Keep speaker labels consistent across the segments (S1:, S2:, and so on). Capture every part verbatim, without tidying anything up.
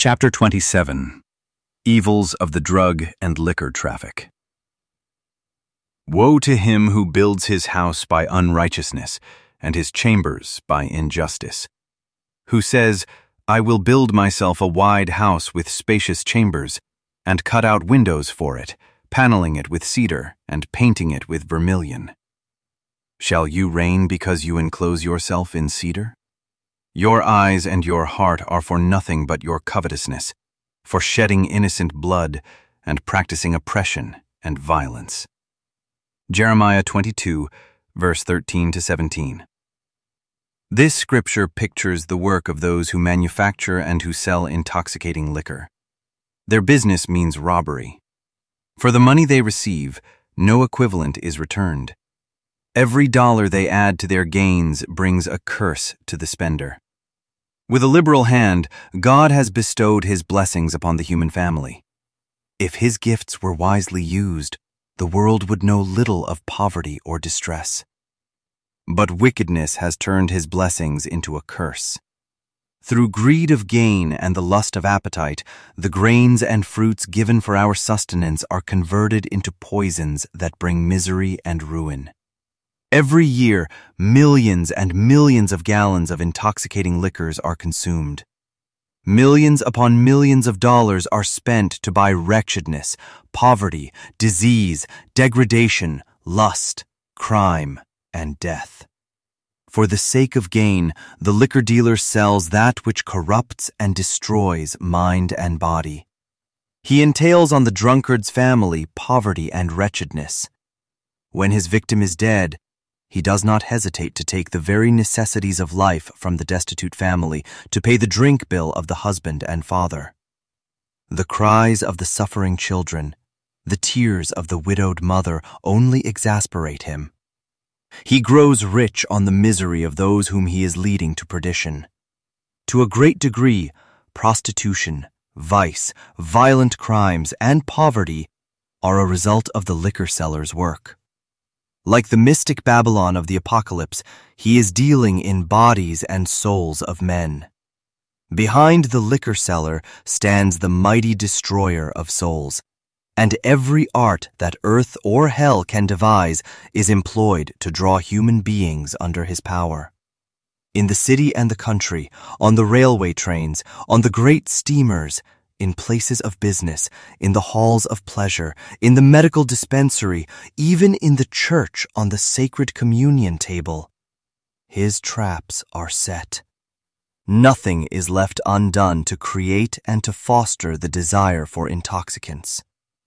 S1: Chapter twenty-seven. Evils of the Drug and Liquor Traffic. Woe to him who builds his house by unrighteousness, and his chambers by injustice. Who says, I will build myself a wide house with spacious chambers, and cut out windows for it, paneling it with cedar, and painting it with vermilion. Shall you reign because you enclose yourself in cedar? Your eyes and your heart are for nothing but your covetousness, for shedding innocent blood and practicing oppression and violence. Jeremiah twenty-two, verse thirteen to seventeen. This scripture pictures the work of those who manufacture and who sell intoxicating liquor. Their business means robbery. For the money they receive, no equivalent is returned. Every dollar they add to their gains brings a curse to the spender. With a liberal hand, God has bestowed his blessings upon the human family. If his gifts were wisely used, the world would know little of poverty or distress. But wickedness has turned his blessings into a curse. Through greed of gain and the lust of appetite, the grains and fruits given for our sustenance are converted into poisons that bring misery and ruin. Every year, millions and millions of gallons of intoxicating liquors are consumed. Millions upon millions of dollars are spent to buy wretchedness, poverty, disease, degradation, lust, crime, and death. For the sake of gain, the liquor dealer sells that which corrupts and destroys mind and body. He entails on the drunkard's family poverty and wretchedness. When his victim is dead, he does not hesitate to take the very necessities of life from the destitute family to pay the drink bill of the husband and father. The cries of the suffering children, the tears of the widowed mother only exasperate him. He grows rich on the misery of those whom he is leading to perdition. To a great degree, prostitution, vice, violent crimes, and poverty are a result of the liquor seller's work. Like the mystic Babylon of the Apocalypse, he is dealing in bodies and souls of men. Behind the liquor seller stands the mighty destroyer of souls, and every art that earth or hell can devise is employed to draw human beings under his power. In the city and the country, on the railway trains, on the great steamers, in places of business, in the halls of pleasure, in the medical dispensary, even in the church on the sacred communion table, his traps are set. Nothing is left undone to create and to foster the desire for intoxicants.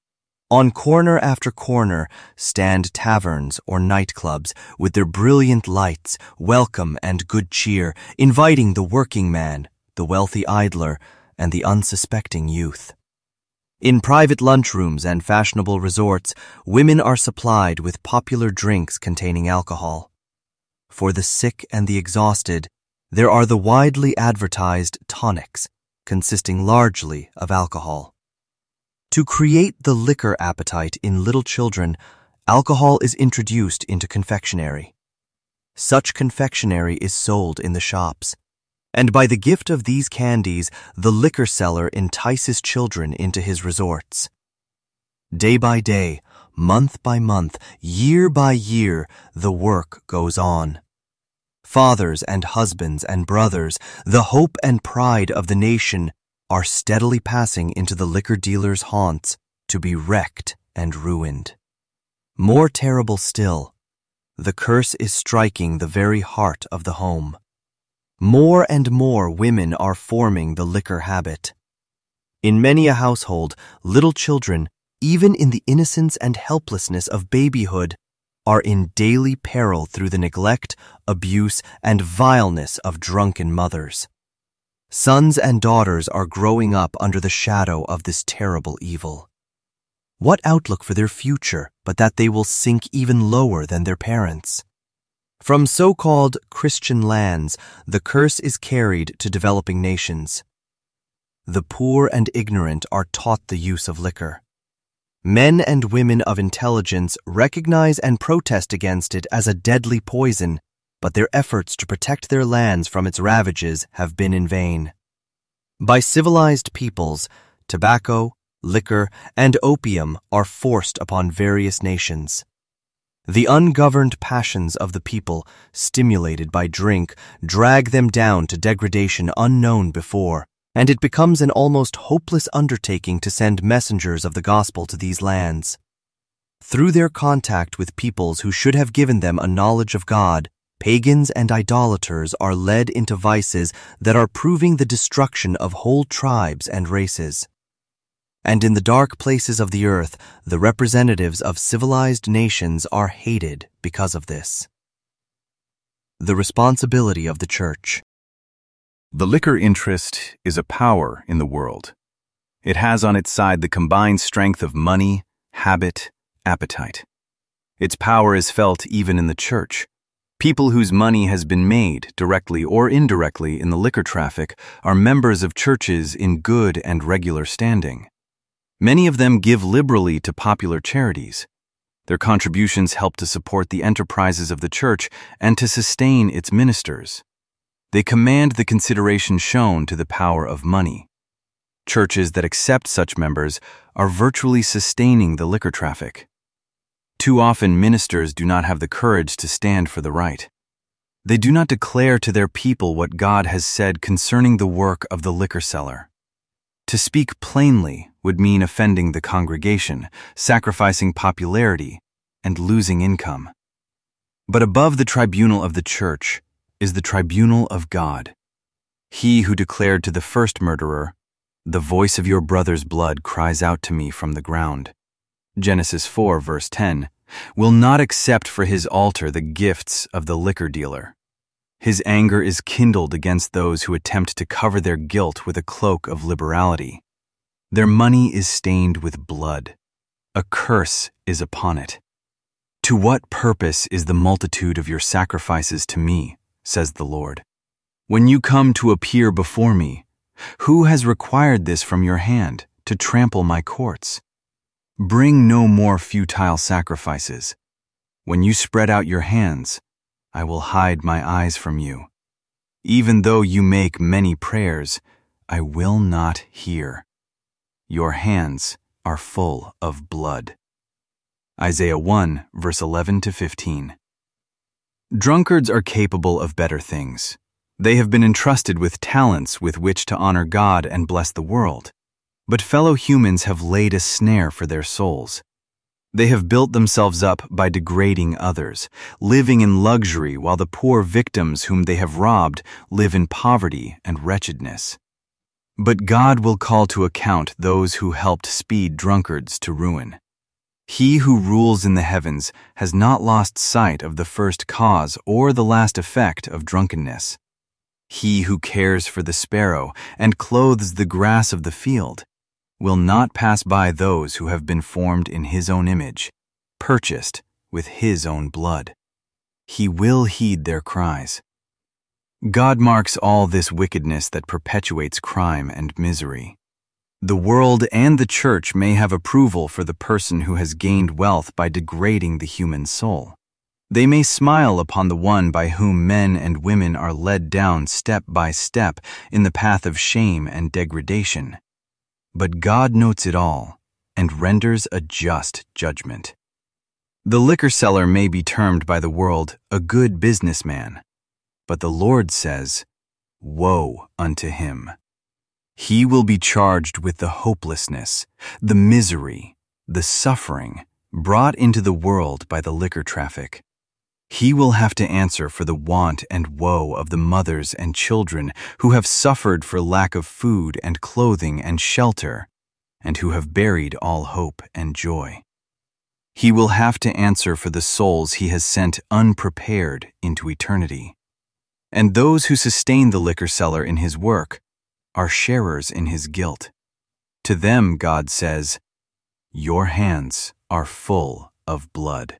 S1: On corner after corner stand taverns or nightclubs with their brilliant lights, welcome and good cheer, inviting the working man, the wealthy idler, and the unsuspecting youth. In private lunchrooms and fashionable resorts, women are supplied with popular drinks containing alcohol. For the sick and the exhausted, there are the widely advertised tonics, consisting largely of alcohol. To create the liquor appetite in little children, alcohol is introduced into confectionery. Such confectionery is sold in the shops, and by the gift of these candies, the liquor seller entices children into his resorts. Day by day, month by month, year by year, the work goes on. Fathers and husbands and brothers, the hope and pride of the nation, are steadily passing into the liquor dealer's haunts to be wrecked and ruined. More terrible still, the curse is striking the very heart of the home. More and more women are forming the liquor habit. In many a household, little children, even in the innocence and helplessness of babyhood, are in daily peril through the neglect, abuse, and vileness of drunken mothers. Sons and daughters are growing up under the shadow of this terrible evil. What outlook for their future but that they will sink even lower than their parents? From so-called Christian lands, the curse is carried to developing nations. The poor and ignorant are taught the use of liquor. Men and women of intelligence recognize and protest against it as a deadly poison, but their efforts to protect their lands from its ravages have been in vain.
S2: By civilized peoples, tobacco, liquor, and opium are forced upon various nations. The ungoverned passions of the people, stimulated by drink, drag them down to degradation unknown before, and it becomes an almost hopeless undertaking to send messengers of the gospel to these lands. Through their contact with peoples who should have given them a knowledge of God, pagans and idolaters are led into vices that are proving the destruction of whole tribes and races. And in the dark places of the earth, the representatives of civilized nations are hated because of this. The responsibility of the church.
S1: The liquor interest is a power in the world. It has on its side the combined strength of money, habit, appetite. Its power is felt even in the church. People whose money has been made, directly or indirectly, in the liquor traffic are members of churches in good and regular standing. Many of them give liberally to popular charities. Their contributions help to support the enterprises of the church and to sustain its ministers. They command the consideration shown to the power of money. Churches that accept such members are virtually sustaining the liquor traffic. Too often ministers do not have the courage to stand for the right. They do not declare to their people what God has said concerning the work of the liquor seller. To speak plainly would mean offending the congregation, sacrificing popularity, and losing income. But above the tribunal of the church is the tribunal of God. He who declared to the first murderer, "The voice of your brother's blood cries out to me from the ground," Genesis four, verse ten, will not accept for his altar the gifts of the liquor dealer. His anger is kindled against those who attempt to cover their guilt with a cloak of liberality. Their money is stained with blood. A curse is upon it. "To what purpose is the multitude of your sacrifices to me?" says the Lord. "When you come to appear before me, who has required this from your hand, to trample my courts? Bring no more futile sacrifices. When you spread out your hands, I will hide my eyes from you. Even though you make many prayers, I will not hear. Your hands are full of blood." Isaiah one, verse eleven to fifteen. Drunkards are capable of better things. They have been entrusted with talents with which to honor God and bless the world. But fellow humans have laid a snare for their souls. They have built themselves up by degrading others, living in luxury while the poor victims whom they have robbed live in poverty and wretchedness. But God will call to account those who helped speed drunkards to ruin. He who rules in the heavens has not lost sight of the first cause or the last effect of drunkenness. He who cares for the sparrow and clothes the grass of the field will not pass by those who have been formed in his own image, purchased with his own blood. He will heed their cries. God marks all this wickedness that perpetuates crime and misery. The world and the church may have approval for the person who has gained wealth by degrading the human soul. They may smile upon the one by whom men and women are led down step by step in the path of shame and degradation. But God notes it all and renders a just judgment. The liquor seller may be termed by the world a good businessman, but the Lord says, "Woe unto him." He will be charged with the hopelessness, the misery, the suffering brought into the world by the liquor traffic. He will have to answer for the want and woe of the mothers and children who have suffered for lack of food and clothing and shelter, and who have buried all hope and joy. He will have to answer for the souls he has sent unprepared into eternity. And those who sustain the liquor seller in his work are sharers in his guilt. To them God says, "Your hands are full of blood."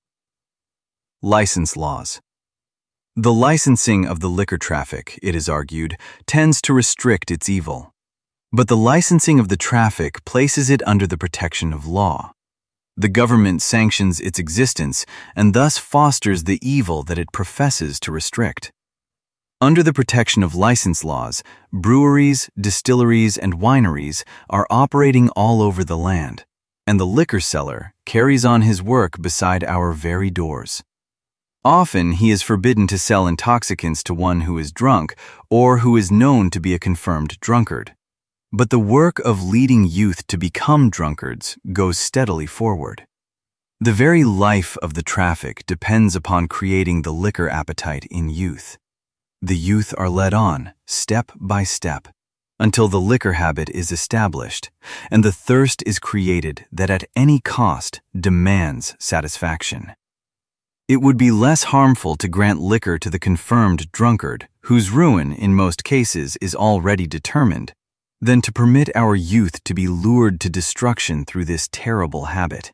S1: License laws. The licensing of the liquor traffic, it is argued, tends to restrict its evil. But the licensing of the traffic places it under the protection of law. The government sanctions its existence and thus fosters the evil that it professes to restrict. Under the protection of license laws, breweries, distilleries, and wineries are operating all over the land, and the liquor seller carries on his work beside our very doors. Often he is forbidden to sell intoxicants to one who is drunk or who is known to be a confirmed drunkard. But the work of leading youth to become drunkards goes steadily forward. The very life of the traffic depends upon creating the liquor appetite in youth. The youth are led on, step by step, until the liquor habit is established, and the thirst is created that at any cost demands satisfaction. It would be less harmful to grant liquor to the confirmed drunkard, whose ruin, in most cases, is already determined, than to permit our youth to be lured to destruction through this terrible habit.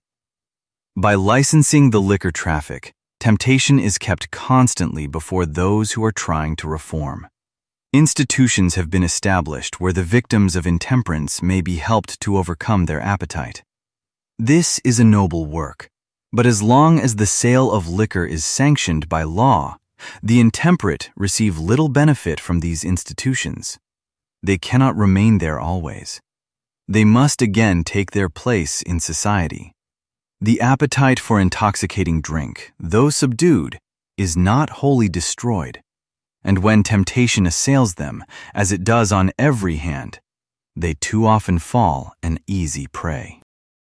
S1: By licensing the liquor traffic, temptation is kept constantly before those who are trying to reform. Institutions have been established where the victims of intemperance may be helped to overcome their appetite. This is a noble work, but as long as the sale of liquor is sanctioned by law, the intemperate receive little benefit from these institutions. They cannot remain there always. They must again take their place in society. The appetite for intoxicating drink, though subdued, is not wholly destroyed, and when temptation assails them, as it does on every hand, they too often fall an easy prey.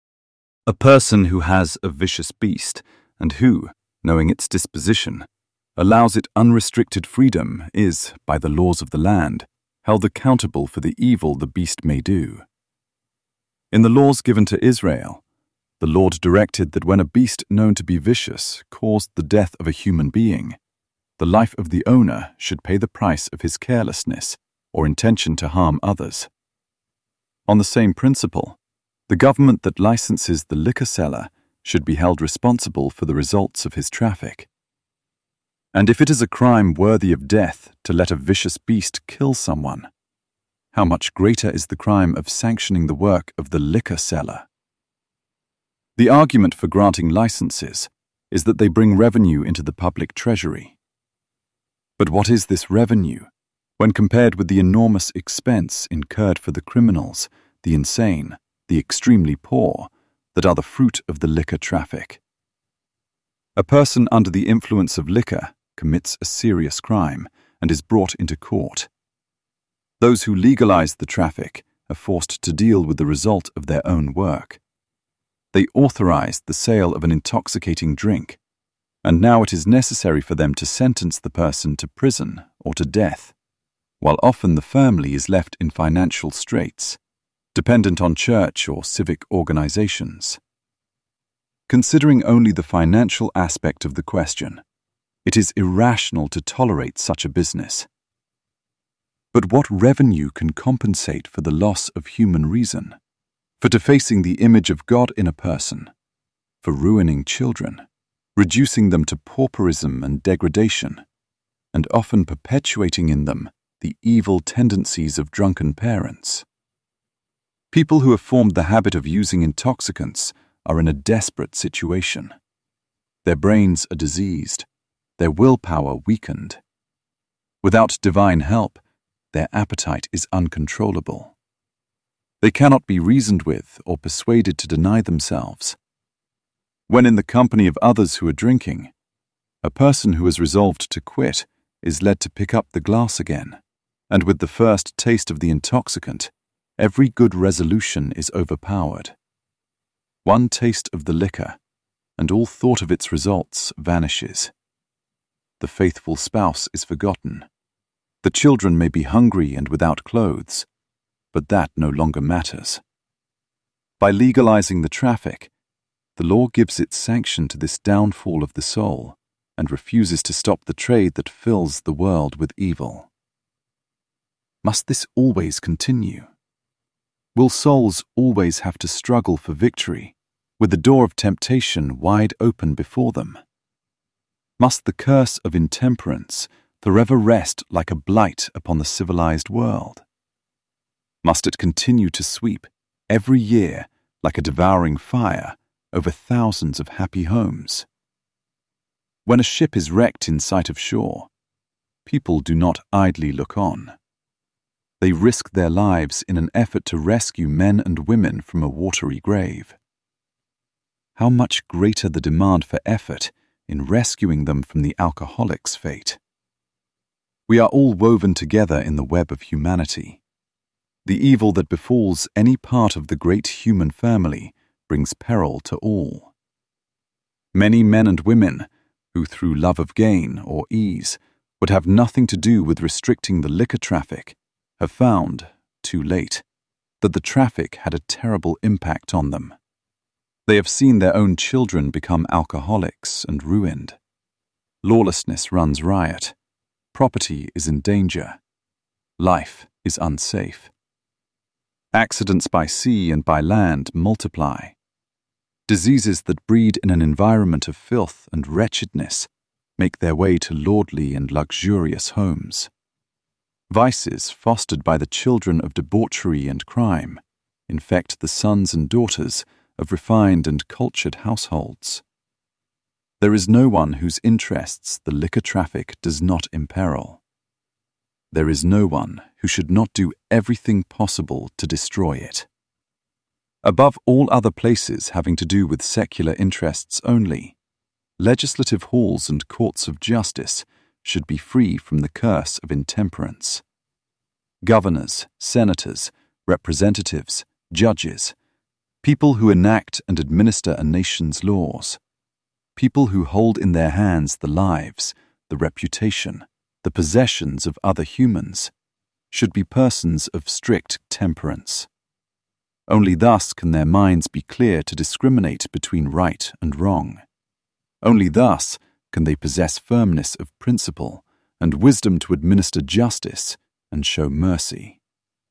S3: A person who has a vicious beast, and who, knowing its disposition, allows it unrestricted freedom is, by the laws of the land, held accountable for the evil the beast may do. In the laws given to Israel, the Lord directed that when a beast known to be vicious caused the death of a human being, the life of the owner should pay the price of his carelessness or intention to harm others. On the same principle, the government that licenses the liquor seller should be held responsible for the results of his traffic. And if it is a crime worthy of death to let a vicious beast kill someone, how much greater is the crime of sanctioning the work of the liquor seller? The argument for granting licenses is that they bring revenue into the public treasury. But what is this revenue when compared with the enormous expense incurred for the criminals, the insane, the extremely poor, that are the fruit of the liquor traffic? A person under the influence of liquor commits a serious crime and is brought into court. Those who legalize the traffic are forced to deal with the result of their own work. They authorized the sale of an intoxicating drink, and now it is necessary for them to sentence the person to prison or to death, while often the family is left in financial straits, dependent on church or civic organizations. Considering only the financial aspect of the question, it is irrational to tolerate such a business. But what revenue can compensate for the loss of human reason, for defacing the image of God in a person, for ruining children, reducing them to pauperism and degradation, and often perpetuating in them the evil tendencies of drunken parents? People who have formed the habit of using intoxicants are in a desperate situation. Their brains are diseased, their willpower weakened. Without divine help, their appetite is uncontrollable. They cannot be reasoned with or persuaded to deny themselves. When in the company of others who are drinking, a person who has resolved to quit is led to pick up the glass again, and with the first taste of the intoxicant, every good resolution is overpowered. One taste of the liquor, and all thought of its results vanishes. The faithful spouse is forgotten. The children may be hungry and without clothes, but that no longer matters. By legalizing the traffic, the law gives its sanction to this downfall of the soul and refuses to stop the trade that fills the world with evil. Must this always continue? Will souls always have to struggle for victory, with the door of temptation wide open before them? Must the curse of intemperance forever rest like a blight upon the civilized world? Must it continue to sweep, every year, like a devouring fire, over thousands of happy homes? When a ship is wrecked in sight of shore, people do not idly look on. They risk their lives in an effort to rescue men and women from a watery grave. How much greater the demand for effort in rescuing them from the alcoholic's fate. We are all woven together in the web of humanity. The evil that befalls any part of the great human family brings peril to all. Many men and women, who through love of gain or ease would have nothing to do with restricting the liquor traffic, have found, too late, that the traffic had a terrible impact on them. They have seen their own children become alcoholics and ruined. Lawlessness runs riot. Property is in danger. Life is unsafe. Accidents by sea and by land multiply. Diseases that breed in an environment of filth and wretchedness make their way to lordly and luxurious homes. Vices fostered by the children of debauchery and crime infect the sons and daughters of refined and cultured households. There is no one whose interests the liquor traffic does not imperil. There is no one who should not do everything possible to destroy it. Above all other places having to do with secular interests only, legislative halls and courts of justice should be free from the curse of intemperance. Governors, senators, representatives, judges, people who enact and administer a nation's laws, people who hold in their hands the lives, the reputation, the possessions of other humans, should be persons of strict temperance. Only thus can their minds be clear to discriminate between right and wrong. Only thus can they possess firmness of principle and wisdom to administer justice and show mercy.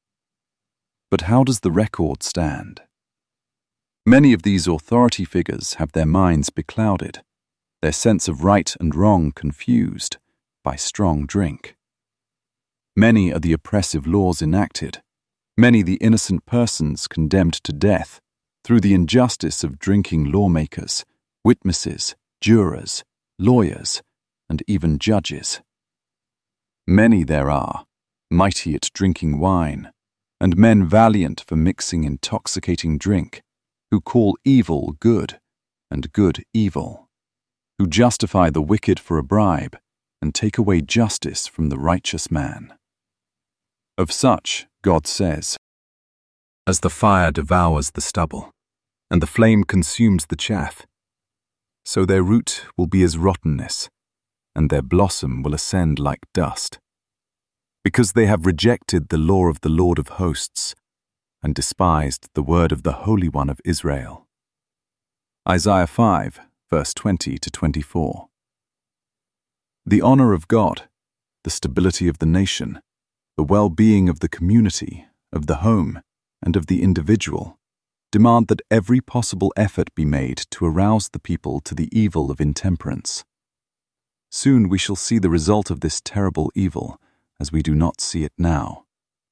S3: But how does the record stand? Many of these authority figures have their minds beclouded, their sense of right and wrong confused by strong drink. Many are the oppressive laws enacted, many the innocent persons condemned to death through the injustice of drinking lawmakers, witnesses, jurors, lawyers, and even judges. Many there are, mighty at drinking wine, and men valiant for mixing intoxicating drink, who call evil good and good evil, who justify the wicked for a bribe and take away justice from the righteous man. Of such, God says, "As the fire devours the stubble, and the flame consumes the chaff, so their root will be as rottenness, and their blossom will ascend like dust, because they have rejected the law of the Lord of hosts, and despised the word of the Holy One of Israel." Isaiah five, verse twenty to twenty-four. The honor of God, the stability of the nation, the well-being of the community, of the home, and of the individual demand that every possible effort be made to arouse the people to the evil of intemperance. Soon we shall see the result of this terrible evil, as we do not see it now.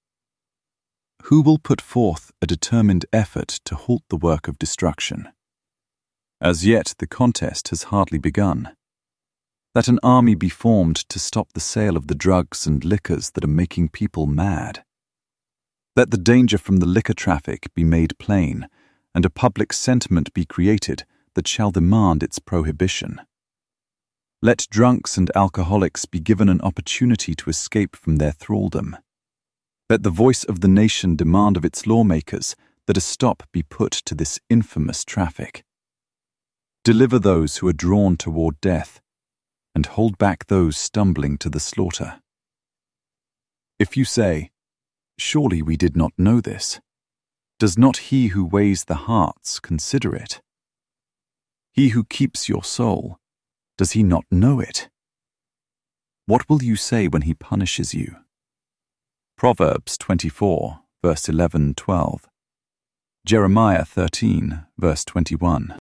S3: Who will put forth a determined effort to halt the work of destruction? As yet the contest has hardly begun. That an army be formed to stop the sale of the drugs and liquors that are making people mad. Let the danger from the liquor traffic be made plain, and a public sentiment be created that shall demand its prohibition. Let drunks and alcoholics be given an opportunity to escape from their thraldom. Let the voice of the nation demand of its lawmakers that a stop be put to this infamous traffic. Deliver those who are drawn toward death, and hold back those stumbling to the slaughter. If you say, "Surely we did not know this," does not he who weighs the hearts consider it? He who keeps your soul, does he not know it? What will you say when he punishes you? Proverbs twenty-four, verse eleven to twelve. Jeremiah thirteen, verse twenty-one.